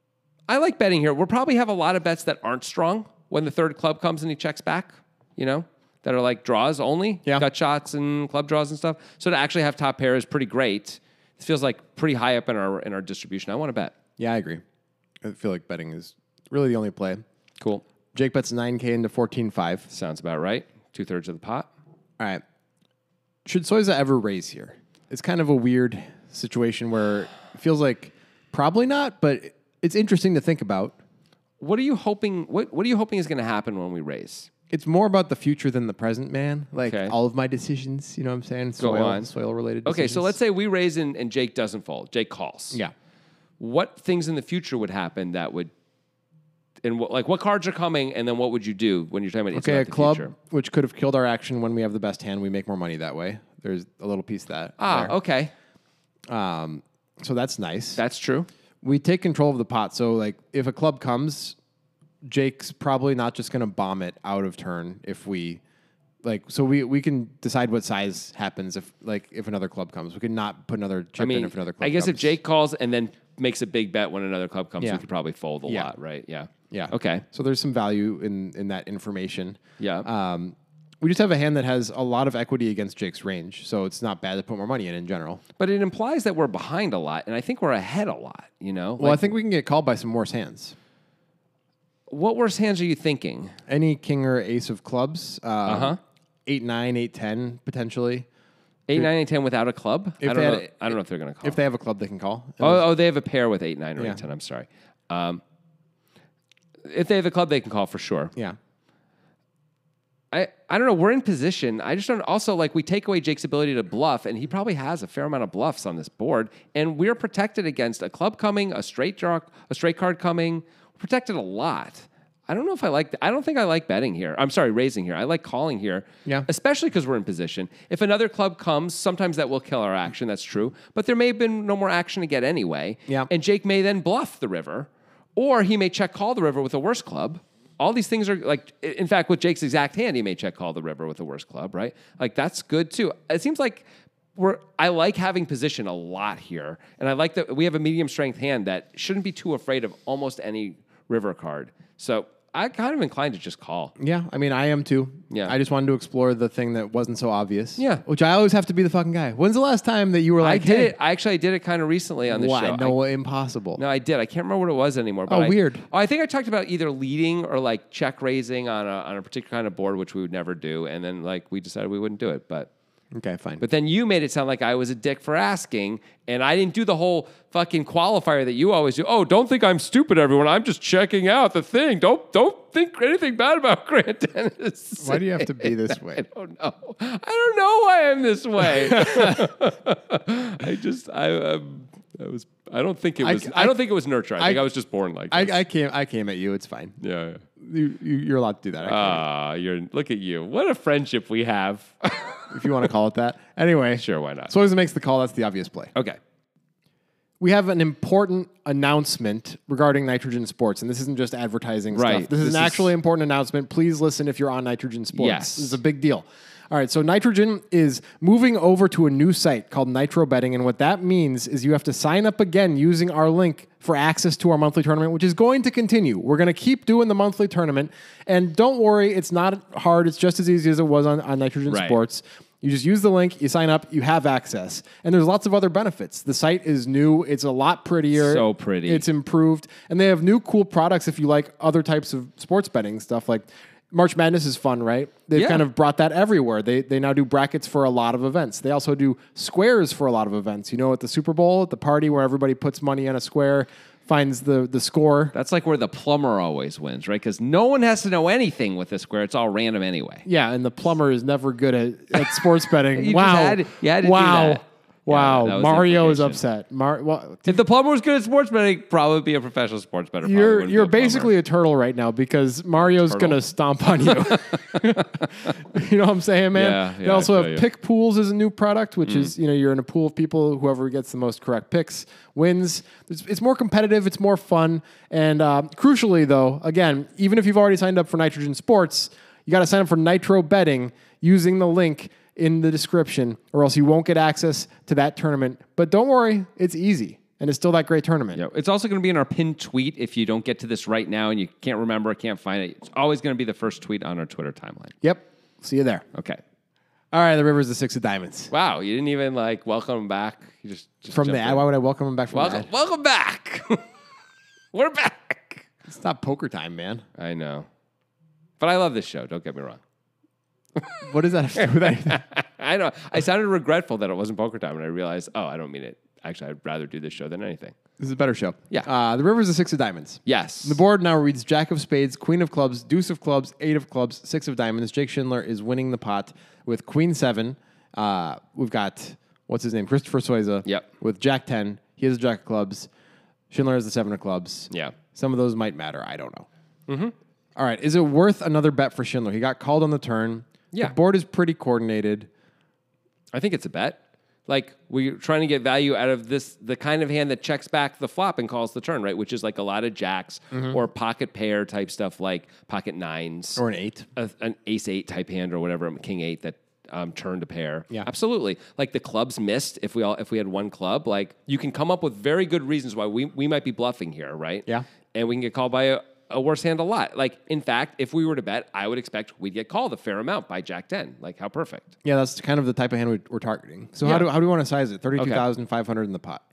I like betting here. We'll probably have a lot of bets that aren't strong when the third club comes and he checks back, you know, that are like draws only, yeah. gut shots and club draws and stuff. So to actually have top pair is pretty great. It feels like pretty high up in our in our distribution. I want to bet. Yeah, I agree. I feel like betting is really the only play. Cool. Jake bets nine K into fourteen five. Sounds about right. Two-thirds of the pot. All right. Should Soiza ever raise here? It's kind of a weird situation where it feels like probably not, but it's interesting to think about. What are you hoping? What What are you hoping is going to happen when we raise? It's more about the future than the present, man. Like Okay. all of my decisions, you know what I'm saying? Go Soil, on. soil related decisions. Okay, so let's say we raise and, and Jake doesn't fold. Jake calls. Yeah. What things in the future would happen that would, and what, like what cards are coming, and then what would you do when you're talking about? It's Okay, not a the club, future? which could have killed our action when we have the best hand, we make more money that way. There's a little piece of that. Ah, there. okay, Um, so that's nice. that's true. We take control of the pot. So, like, if a club comes, Jake's probably not just going to bomb it out of turn if we, like, so we, we can decide what size happens if, like, if another club comes. We could not put another chip I mean, in if another club I guess comes. if Jake calls and then makes a big bet when another club comes, Yeah. we could probably fold a Yeah. lot, right? Yeah. Yeah. Okay. So there's some value in, in that information. Yeah. Um, we just have a hand that has a lot of equity against Jake's range, so it's not bad to put more money in in general. But it implies that we're behind a lot, and I think we're ahead a lot. You know. Well, Like, I think we can get called by some worse hands. what worse hands are you thinking? Any king or ace of clubs, uh, Uh-huh. eight nine, eight ten potentially. Eight, nine, and ten without a club. If I they don't know. had- I don't know if they're going to call. If they have a club, they can call. Oh, oh, they have a pair with eight, nine, or Yeah. eight, ten. I'm sorry. Um, if they have a club, they can call for sure. Yeah. I, I don't know. We're in position. I just don't. Also, like, we take away Jake's ability to bluff, and he probably has a fair amount of bluffs on this board. And we're protected against a club coming, a straight draw, a straight card coming. We're protected a lot. I don't know if I like. I don't think I like betting here. I'm sorry, raising here. I like calling here. Yeah. Especially because we're in position. If another club comes, sometimes that will kill our action. That's true. But there may have been no more action to get anyway. Yeah. And Jake may then bluff the river, or he may check call the river with a worse club. All these things are like, in fact, with Jake's exact hand, he may check call the river with the worst club, right? Like, that's good too. It seems like we're, I like having position a lot here. And I like that we have a medium strength hand that shouldn't be too afraid of almost any river card. So I'm kind of inclined to just call. Yeah, I mean, I am too. Yeah. I just wanted to explore the thing that wasn't so obvious. Yeah. Which I always have to be the fucking guy. When's the last time that you were like, I did hey, it. I actually I did it kind of recently on the why? show. No, I, impossible. no, I did. I can't remember what it was anymore. But Oh, I- weird. Oh, I think I talked about either leading or like check raising on a on a particular kind of board, which we would never do, and then like we decided we wouldn't do it. But Okay, fine. But then you made it sound like I was a dick for asking, and I didn't do the whole fucking qualifier that you always do. Oh, don't think I'm stupid, everyone. I'm just checking out the thing. Don't don't think anything bad about Grant Dennis. Why do you have to be this way? I don't know. I don't know why I'm this way. I just I um, I was I don't think it I- was I, I- don't think it was nurture. I, think I- I was just born like I, this. I came. I came at you. It's fine. yeah. yeah. You, you, you're allowed to do that. I came at Ah, you're look at you. What a friendship we have. you, if you want to call it that. Anyway, Sure, why not? So as it makes the call, that's the obvious play. Okay. We have an important announcement regarding Nitrogen Sports, and this isn't just advertising Right. stuff. This, is This an is- actually important announcement. Please listen if you're on Nitrogen Sports. Yes. This is a big deal. All right, so Nitrogen is moving over to a new site called Nitro Betting, and what that means is you have to sign up again using our link for access to our monthly tournament, which is going to continue. We're going to keep doing the monthly tournament, and don't worry, it's not hard. It's just as easy as it was on, on Nitrogen Right. Sports. You just use the link, you sign up, you have access. And there's lots of other benefits. The site is new, it's a lot prettier. So pretty. It's improved. And they have new cool products if you like other types of sports betting stuff. Like March Madness is fun, right? They've Yeah. kind of brought that everywhere. They they now do brackets for a lot of events. They also do squares for a lot of events. You know, at the Super Bowl, at the party where everybody puts money on a square, finds the, the score. That's like where the plumber always wins, right? Because no one has to know anything with the square. It's all random anyway. Yeah, and the plumber is never good at, at sports betting. You wow. just had, you had to wow. do that. Wow, that was the Mario is implication. upset. Mar- well, If the plumber was good at sports betting, probably be a professional sports bettor. Probably you're wouldn't be you're a plumber. basically a turtle right now because Mario's Turtle? gonna stomp on you. You know what I'm saying, man? Yeah, they yeah, also I have feel you. pick pools as a new product, which is you know you're in a pool of people. Whoever gets the most correct picks wins. It's, it's more competitive. It's more fun. And uh, crucially, though, again, even if you've already signed up for Nitrogen Sports, you got to sign up for Nitro Betting using the link in the description, or else you won't get access to that tournament. But don't worry, it's easy, and it's still that great tournament. Yeah, it's also going to be in our pinned tweet. If you don't get to this right now and you can't remember, can't find it, it's always going to be the first tweet on our Twitter timeline. Yep. See you there. Okay. All right, the river's the six of diamonds. Wow, you didn't even like welcome him back. You just, just From the jumped ad, in. why would I welcome him back from welcome, the ad? welcome back. We're back. It's not poker time, man. I know, but I love this show. Don't get me wrong. What does that have to do with anything? I know. I sounded regretful that it wasn't poker time, and I realized, oh, I don't mean it. Actually, I'd rather do this show than anything. This is a better show. Yeah. Uh, the river's the six of diamonds. Yes. The board now reads Jack of spades, Queen of clubs, Deuce of clubs, Eight of clubs, Six of diamonds. Jake Schindler is winning the pot with Queen seven. Uh, we've got, what's his name? Christopher Soiza. Yep. With Jack ten. He has a Jack of clubs. Schindler has the seven of clubs. Yeah. Some of those might matter. I don't know. Mm-hmm. All right. Is it worth another bet for Schindler? He got called on the turn. Yeah. The board is pretty coordinated. I think it's a bet. Like, we're trying to get value out of this, the kind of hand that checks back the flop and calls the turn, right? Which is like a lot of jacks or pocket pair type stuff like pocket nines. Or an eight. a, an ace eight type hand or whatever, king eight that um, turned a pair. Yeah. Absolutely. Like the clubs missed, if we all if we had one club, like you can come up with very good reasons why we, we might be bluffing here, right? Yeah. And we can get called by a, a worse hand a lot. Like, in fact, if we were to bet, I would expect we'd get called a fair amount by Jack ten. Like, how perfect. Yeah, that's kind of the type of hand we, we're targeting. So Yeah. how do how do we want to size it? Thirty-two thousand five hundred in the pot.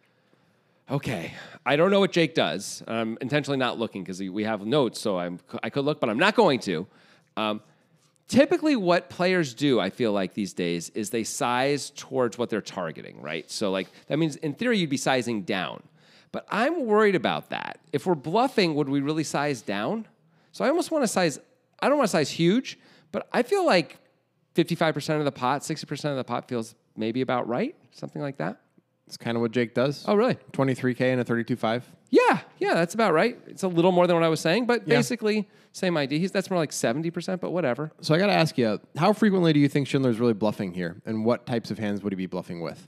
Okay. I don't know what Jake does. I'm intentionally not looking because we have notes, so I'm I could look, but I'm not going to. Um, typically, what players do, I feel like these days, is they size towards what they're targeting, right? So, like, that means in theory you'd be sizing down. But I'm worried about that. If we're bluffing, would we really size down? So I almost want to size, I don't want to size huge, but I feel like fifty-five percent of the pot, sixty percent of the pot feels maybe about right, something like that. It's kind of what Jake does. Oh, really? twenty-three K and a thirty-two five. Yeah, yeah, that's about right. It's a little more than what I was saying, but Yeah. basically same idea. He's, that's more like seventy percent, but whatever. So I got to ask you, how frequently do you think Schindler's really bluffing here? And what types of hands would he be bluffing with?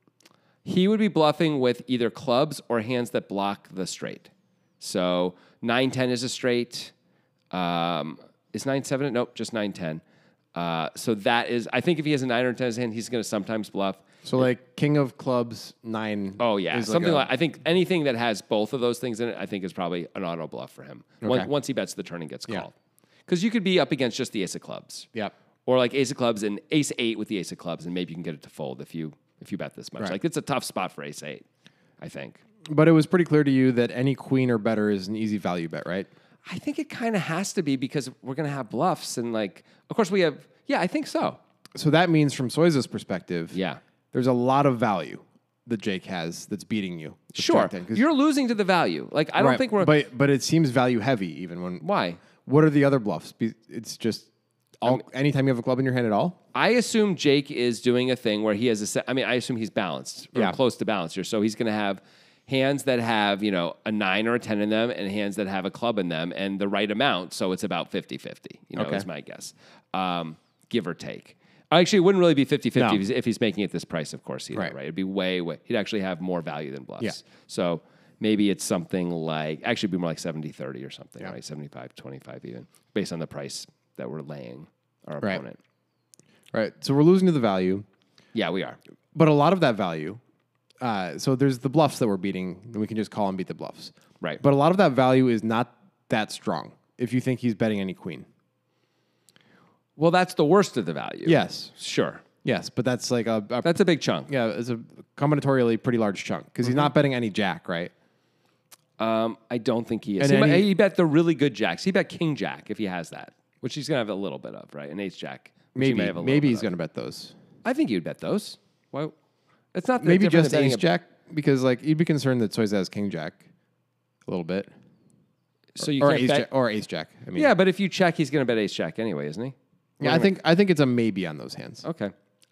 He would be bluffing with either clubs or hands that block the straight. So nine ten is a straight. Um, is nine seven? Nope, just nine ten. Uh, so that is, I think if he has a nine or ten in his hand, he's going to sometimes bluff. So like king of clubs, nine. Oh, yeah. is Something a- like, I think anything that has both of those things in it, I think is probably an auto bluff for him. Okay. Once, once he bets the turn and gets Yeah. called. Because you could be up against just the ace of clubs. Yep. Or like ace of clubs and ace eight with the ace of clubs, and maybe you can get it to fold if you if you bet this much. Right. Like, it's a tough spot for ace eight, I think. But it was pretty clear to you that any queen or better is an easy value bet, right? I think it kind of has to be because we're going to have bluffs. And, like, of course, we have, yeah, I think so. So that means from Soiza's perspective, Yeah. there's a lot of value that Jake has that's beating you. with Sure. Jack ten, 'cause- You're losing to the value. Like, I don't Right, think we're. But, but it seems value heavy even when. Why? What are the other bluffs? Be- It's just all, anytime you have a club in your hand at all? I assume Jake is doing a thing where he has a set. I mean, I assume he's balanced or Yeah. close to balanced here. So he's going to have hands that have, you know, a nine or a ten in them and hands that have a club in them and the right amount. So it's about fifty-fifty, you know, Okay. is my guess, um, give or take. Actually, it wouldn't really be fifty-fifty No. if, he's, if he's making it this price, of course, either, Right. right. It'd be way, way, he'd actually have more value than bluffs. Yeah. So maybe it's something like, actually it'd be more like seventy thirty or something, Yeah. right? seventy-five twenty-five even, based on the price that we're laying our Right. opponent. Right. So we're losing to the value. Yeah, we are. But a lot of that value, uh, so there's the bluffs that we're beating, and we can just call and beat the bluffs. Right. But a lot of that value is not that strong if you think he's betting any queen. Well, that's the worst of the value. Yes. Sure. Yes, but that's like a, a That's a big chunk. yeah, it's a combinatorially pretty large chunk because he's not betting any jack, right? Um, I don't think he is. And He, might- any- he bet the really good jacks. He bet king jack if he has that, which he's going to have a little bit of, right? An ace jack. which he Maybe may have a little maybe bit he's of. going to bet those. I think you'd bet those. Why? It's not that Maybe different just than betting ace a- jack because like you'd be concerned that Soiza has king jack a little bit. So you or can't ace bet. jack, or ace jack. I mean, Yeah, but if you check, he's going to bet ace jack anyway, isn't he? yeah, I think I think it's a maybe on those hands. Okay.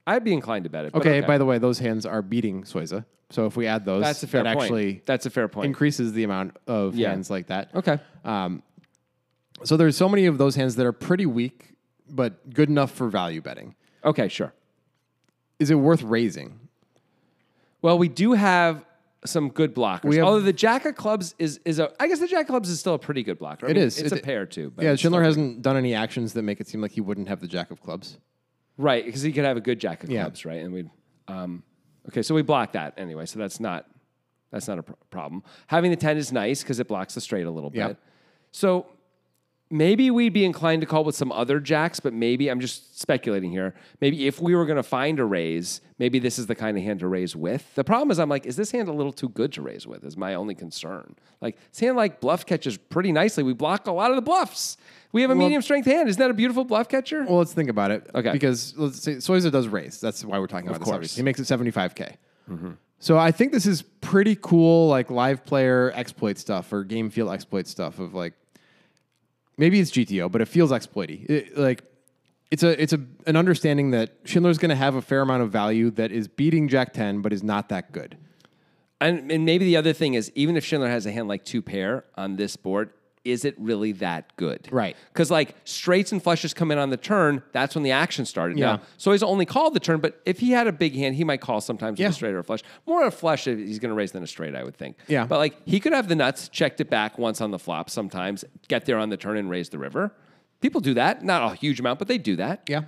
I'd be inclined to bet it. but Okay, by the way, those hands are beating Soiza. So if we add those, That's a fair that point. actually That's a fair point. increases the amount of Yeah. hands like that. Okay. So there's so many of those hands that are pretty weak, but good enough for value betting. Okay, sure. Is it worth raising? Well, we do have some good blockers. We have- Although the Jack of Clubs is is a, I guess the Jack of Clubs is still a pretty good blocker. I It mean, is. It's It- a pair too. But Yeah, it's Schindler still- hasn't done any actions that make it seem like he wouldn't have the Jack of Clubs. right because he could have a good Jack of Yeah. Clubs, right? And we, um, okay, so we block that anyway. So that's not that's not a pr- problem. Having the ten is nice because it blocks the straight a little Yeah. bit. So maybe we'd be inclined to call with some other jacks, but maybe I'm just speculating here. Maybe if we were going to find a raise, maybe this is the kind of hand to raise with. The problem is, I'm like, is this hand a little too good to raise with? Is my only concern. Like this hand, like bluff catches pretty nicely. We block a lot of the bluffs. We have a medium strength hand. Isn't that a beautiful bluff catcher? Well, let's think about it. Okay. Because let's say Soiza does raise. That's why we're talking about this. course. Obviously. He makes it seventy-five K. So I think this is pretty cool, like live player exploit stuff or game field exploit stuff of like, maybe it's G T O, but it feels exploity. It, like it's a it's a an understanding that Schindler's going to have a fair amount of value that is beating Jack ten, but is not that good. And, and maybe the other thing is, even if Schindler has a hand like two pair on this board, is it really that good? Right. Because like straights and flushes come in on the turn, that's when the action started. Yeah. Now, so he's only called the turn, but if he had a big hand, he might call sometimes Yeah. with a straight or a flush. More a flush if he's going to raise than a straight, I would think. Yeah. But like he could have the nuts, checked it back once on the flop sometimes, get there on the turn and raise the river. People do that. Not a huge amount, but they do that. Yeah.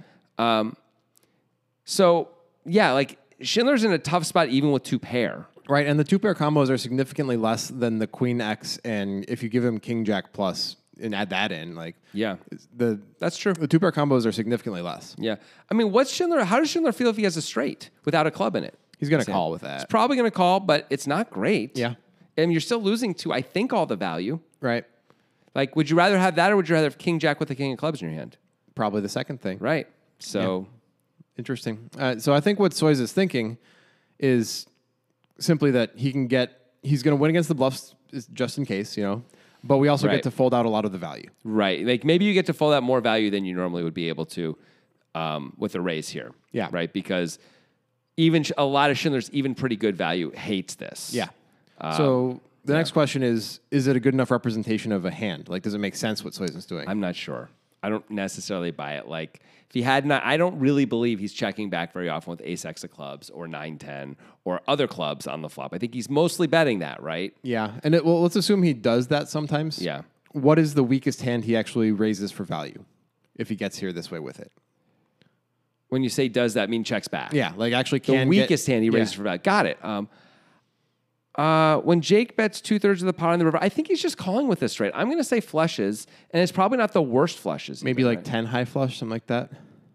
So yeah, like Schindler's in a tough spot even with two pair. Right, and the two pair combos are significantly less than the Queen X, and if you give him King Jack plus and add that in, like Yeah. the That's true. the two pair combos are significantly less. Yeah. I mean, what's Schindler? How does Schindler feel if he has a straight without a club in it? He's going to Sam? call with He's that, probably going to call, but it's not great. Yeah. And you're still losing to, I think, all the value. right? Like, would you rather have that or would you rather have King Jack with the King of Clubs in your hand? Probably the second thing. Right. So, Interesting. Uh, so I think what Soiz is thinking is simply that he can get, he's going to win against the bluffs is just in case, you know, but we also Right. get to fold out a lot of the value. right. Like, maybe you get to fold out more value than you normally would be able to um, with a raise here. Yeah. Right. Because even Sch- a lot of Schindler's even pretty good value hates this. Yeah. so the next question is, is it a good enough representation of a hand? Like, does it make sense what Soiz is doing? I'm not sure. I don't necessarily buy it. Like, if he had not, I don't really believe he's checking back very often with ace X of clubs or nine ten or other clubs on the flop. I think he's mostly betting that, right? yeah. And it, well, let's assume he does that sometimes. Yeah. What is the weakest hand he actually raises for value if he gets here this way with it? When you say does that mean checks back? Yeah, like actually The can weakest get, hand he yeah. raises for value. Got it. Um, uh, when Jake bets two thirds of the pot on the river, I think he's just calling with this straight. I'm going to say flushes, and it's probably not the worst flushes. Maybe even, like right? ten high flush, something like that.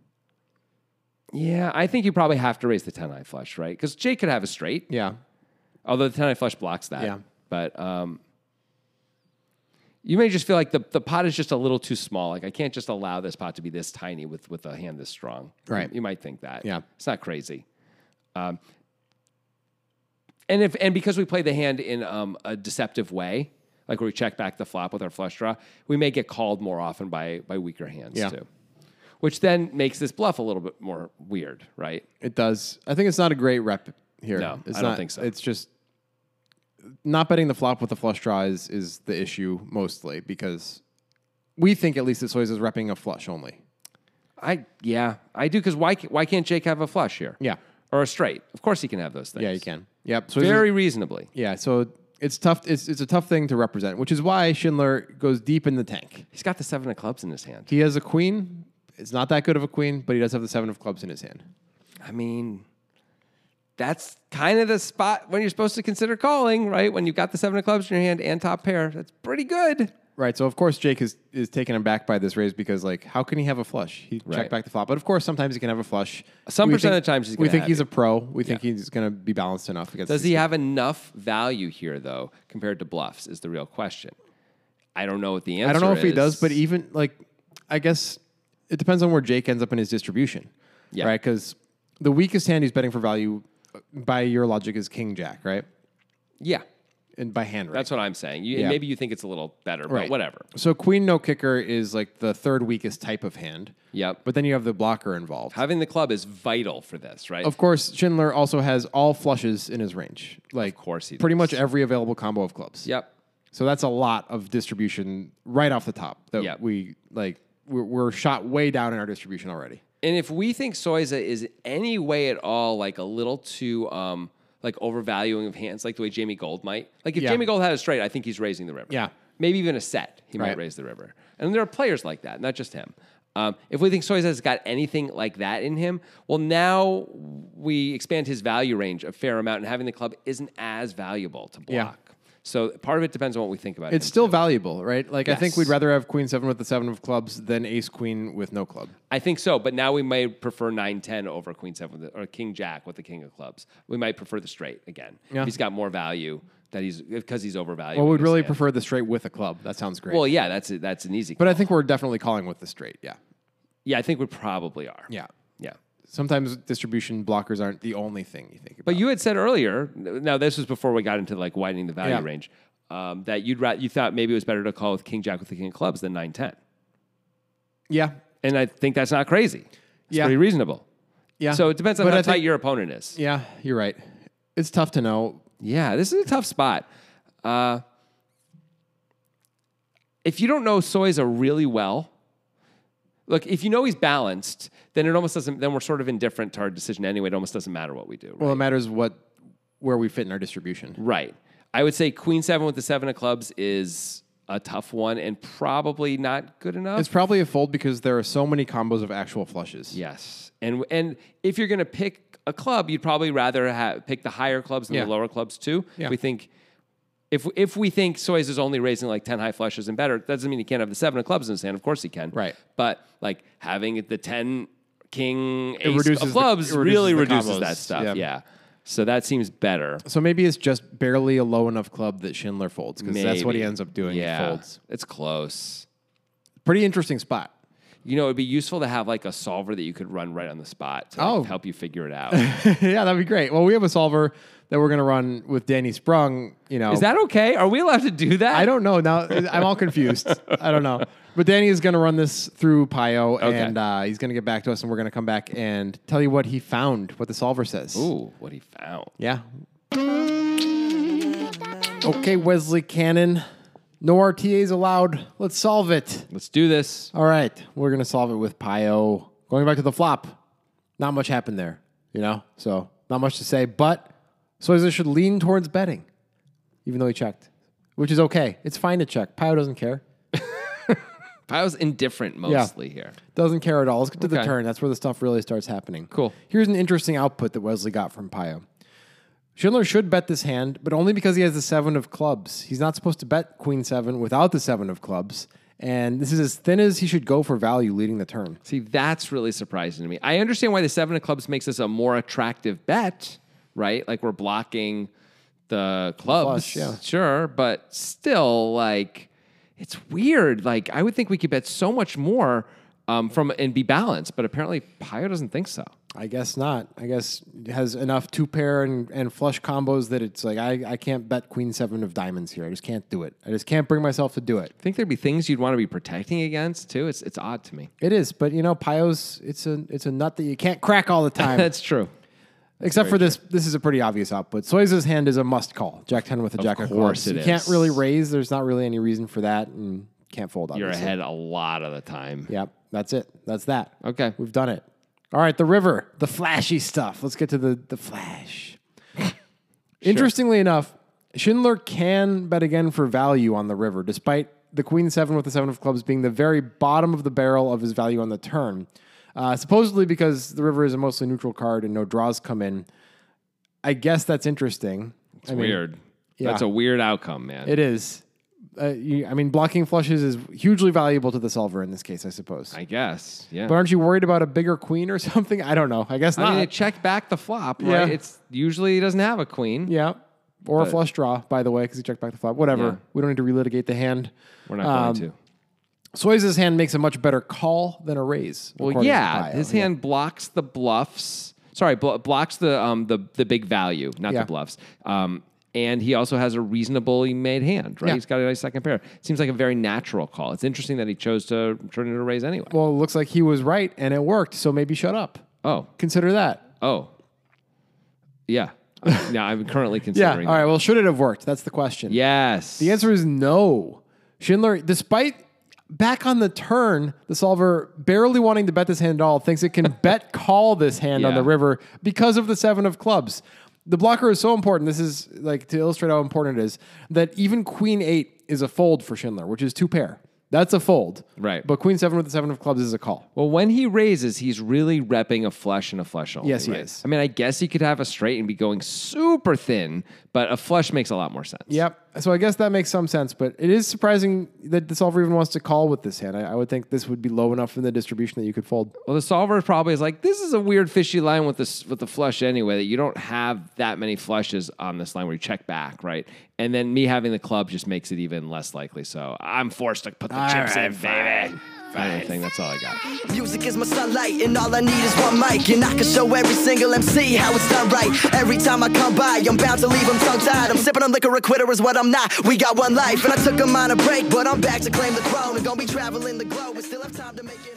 Yeah, I think you probably have to raise the ten high flush, right? Because Jake could have a straight. Yeah. Although the ten high flush blocks that. Yeah. But um, you may just feel like the, the pot is just a little too small. Like, I can't just allow this pot to be this tiny with, with a hand this strong. Right. You, you might think that. Yeah. It's not crazy. Um, and if and because we play the hand in um, a deceptive way, like where we check back the flop with our flush draw, we may get called more often by by weaker hands Yeah. too. Which then makes this bluff a little bit more weird, right? It does. I think it's not a great rep here. No, it's I don't not, think so. It's just not betting the flop with the flush draw is, is the issue mostly because we think at least that Soiz is repping a flush only. I yeah, I do because why ca- why can't Jake have a flush here? Yeah. Or a straight. Of course he can have those things. Yeah, you can. Yep. So Very reasonably. yeah. So it's tough. It's it's a tough thing to represent, which is why Schindler goes deep in the tank. He's got the seven of clubs in his hand. He has a queen. It's not that good of a queen, but he does have the seven of clubs in his hand. I mean, that's kind of the spot when you're supposed to consider calling, right? When you've got the seven of clubs in your hand and top pair. That's pretty good. Right. So of course Jake is is taken aback by this raise because like how can he have a flush? He Right. checked back the flop, but of course sometimes he can have a flush. Some We percent think- of the times he's we gonna think have he's it. a pro. We think he's going to be balanced enough against. Does these he guys. have enough value here, though, compared to bluffs is the real question. I don't know what the answer is. I don't know if he does, but even like I guess it depends on where Jake ends up in his distribution. Yeah. Right. Because the weakest hand he's betting for value, by your logic, is King Jack. Right. Yeah. and by hand rate. That's what I'm saying. You, Yeah. Maybe you think it's a little better, but Right. whatever. So queen no kicker is like the third weakest type of hand. Yep. But then you have the blocker involved. Having the club is vital for this, right? Of course, Schindler also has all flushes in his range. Like, Of course he pretty does. much every available combo of clubs. Yep. So that's a lot of distribution right off the top that Yep. we like. We're, we're shot way down in our distribution already. And if we think Soiza is any way at all like a little too um, like overvaluing of hands, like the way Jamie Gold might, like if Yeah. Jamie Gold had a straight, I think he's raising the river. Yeah. Maybe even a set, he might Right. raise the river. And there are players like that, not just him. Um, if we think Soiza has got anything like that in him, well, now we expand his value range a fair amount, and having the club isn't as valuable to block. Yeah. So part of it depends on what we think about it. It's still valuable, right? Like I think Yes. we'd rather have queen seven with the seven of clubs than ace queen with no club. I think so, but now we may prefer nine ten over queen seven with the, or king jack with the king of clubs. We might prefer the straight again. Yeah. He's got more value that he's because he's overvalued. Well, we'd really prefer the straight with a club. That sounds great. Well, yeah, that's a, that's an easy. but call. I think we're definitely calling with the straight. Yeah. yeah, I think we probably are. Yeah. yeah. Sometimes distribution blockers aren't the only thing you think about. But you had said earlier. Now this was before we got into like widening the value Yeah. range. Um, that you'd ra- you thought maybe it was better to call with king jack with the king of clubs than nine ten, yeah. and I think that's not crazy. It's Yeah. pretty reasonable. Yeah. So it depends on But how I tight think- your opponent is. Yeah, you're right. It's tough to know. Yeah, this is a tough spot. Uh, if you don't know Soiza really well, look, if you know he's balanced, then it almost doesn't, then we're sort of indifferent to our decision anyway. It almost doesn't matter what we do. Right? Well, it matters what where we fit in our distribution. right. I would say queen seven with the seven of clubs is a tough one and probably not good enough. It's probably a fold because there are so many combos of actual flushes. Yes. And and if you're going to pick a club, you'd probably rather have, pick the higher clubs than Yeah. the lower clubs too. Yeah. We think if if we think Soiz is only raising like ten high flushes and better, that doesn't mean he can't have the seven of clubs in his hand. Of course he can. Right. But like having the ten king It ace reduces of the- clubs it reduces really the reduces combos. that stuff. Yeah. Yeah. So that seems better. So maybe it's just barely a low enough club that Schindler folds because that's what he Maybe. ends up doing. Yeah. He folds. It's close. Pretty interesting spot. You know, it'd be useful to have like a solver that you could run right on the spot to like, Oh. help you figure it out. Yeah, that'd be great. Well, we have a solver that we're going to run with Danny Sprung. You know, Is that okay? Are we allowed to do that? I don't know. Now I'm all confused. I don't know. But Danny is going to run this through Pio, Okay. and uh, he's going to get back to us, and we're going to come back and tell you what he found, what the solver says. Ooh, what he found. Yeah. Okay, Wesley Cannon. No R T As allowed. Let's solve it. Let's do this. All right, we're going to solve it with Pio. Going back to the flop, not much happened there, you know? So not much to say, but Soiza should lean towards betting, even though he checked, which is okay. It's fine to check. Pio doesn't care. Pio's indifferent mostly here. Doesn't care at all. Let's get to the Okay. turn. That's where the stuff really starts happening. Cool. Here's an interesting output that Wesley got from Pio. Schindler should bet this hand, but only because he has the seven of clubs. He's not supposed to bet queen seven without the seven of clubs. And this is as thin as he should go for value leading the turn. See, that's really surprising to me. I understand why the seven of clubs makes this a more attractive bet, right? Like we're blocking the clubs. flush, yeah. Sure, but still, like, it's weird. Like, I would think we could bet so much more um, from and be balanced, but apparently Pio doesn't think so. I guess not. I guess it has enough two pair and, and flush combos that it's like, I, I can't bet queen seven of diamonds here. I just can't do it. I just can't bring myself to do it. I think there'd be things you'd want to be protecting against too. It's it's odd to me. It is, but you know, Pio's, it's a, it's a nut that you can't crack all the time. That's true. Except for this, this is a pretty obvious output. Soiza's hand is a must call. Jack ten with a jack of course clubs. it You can't is. really raise. There's not really any reason for that, and can't fold. You're Obviously. ahead a lot of the time. Yep, that's it. That's that. Okay. We've done it. All right, the river, the flashy stuff. Let's get to the the flash. Interestingly enough, Schindler can bet again for value on the river, despite the queen seven with the seven of clubs being the very bottom of the barrel of his value on the turn. Uh, supposedly because the river is a mostly neutral card and no draws come in. I guess that's interesting. It's I mean, weird. yeah. That's a weird outcome, man. It is. Uh, you, I mean, blocking flushes is hugely valuable to the solver in this case, I suppose. I guess. Yeah. But aren't you worried about a bigger queen or something? I don't know. I guess I not. mean, it checked back the flop, Yeah. right? It's usually he doesn't have a queen. yeah. Or a But- flush draw, by the way, because he checked back the flop. Whatever. Yeah. We don't need to relitigate the hand. We're not Um, going to. Soiza's hand makes a much better call than a raise. Well, according to yeah, Pio. his Yeah. hand blocks the bluffs. Sorry, blo- blocks the um the the big value, not Yeah. the bluffs. Um, and he also has a reasonably made hand, right? Yeah. He's got a nice second pair. It seems like a very natural call. It's interesting that he chose to turn into a raise anyway. Well, it looks like he was right, and it worked, so maybe shut up. Oh. Consider that. Oh. Yeah. Now I'm currently Yeah, considering all right, that. well, should it have worked? That's the question. Yes. The answer is no. Schindler, despite back on the turn, the solver barely wanting to bet this hand at all, thinks it can bet call this hand on Yeah. the river because of the seven of clubs. The blocker is so important. This is like to illustrate how important it is that even queen eight is a fold for Schindler, which is two pair. That's a fold. Right. But queen seven with the seven of clubs is a call. Well, when he raises, he's really repping a flush and a flush only. Yes, he right? is. I mean, I guess he could have a straight and be going super thin, but a flush makes a lot more sense. Yep. So I guess that makes some sense, but it is surprising that the solver even wants to call with this hand. I, I would think this would be low enough in the distribution that you could fold. Well, the solver probably is like, this is a weird fishy line with this with the flush anyway, that you don't have that many flushes on this line where you check back, right? And then me having the club just makes it even less likely. So I'm forced to put the All chips right, in, baby. I don't think that's all I got. Music is my sunlight, and all I need is one mic. And I can show every single M C how it's done right. Every time I come by, I'm bound to leave them tongue-tied. I'm sipping on liquor, a quitter is what I'm not. We got one life, and I took a minor break, but I'm back to claim the throne. And gonna be traveling the globe, and still have time to make it.